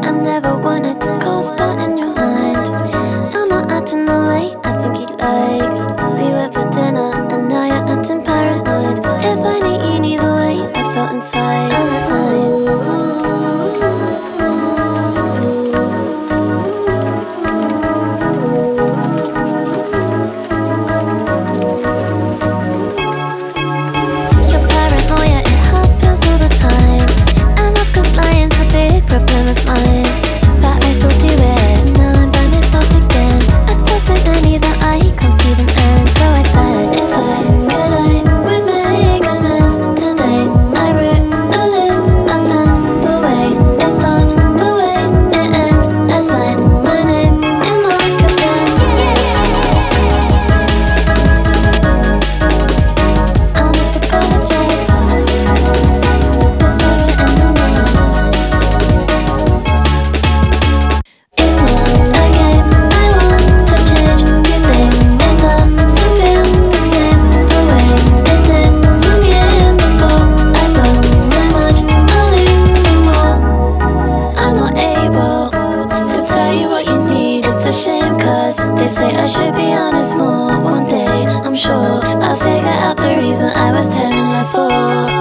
I never wanted to cause that in your mind. I'm not acting the way I think you'd like. We went for dinner and now you're acting paranoid. If only you knew the way I felt inside. And at night, your paranoia, it happens all the time. And that's 'cause lying's a big problem of mine. But I still do it, now I'm by myself again. I told so many that I can't see them end. So I said, if I could, I would make amends today. I wrote a list of them, the way it starts, the way it ends. I signed my name in like a pen. I must apologize before it ended now. It's not a game I want to change these days. It doesn't feel the same the way it did some years before. I've lost so much, I'll lose some more. I'm not able to tell you what you need. It's a shame 'cause they say I should be honest more. One day I'm sure I'll figure out the reason I was telling lies for.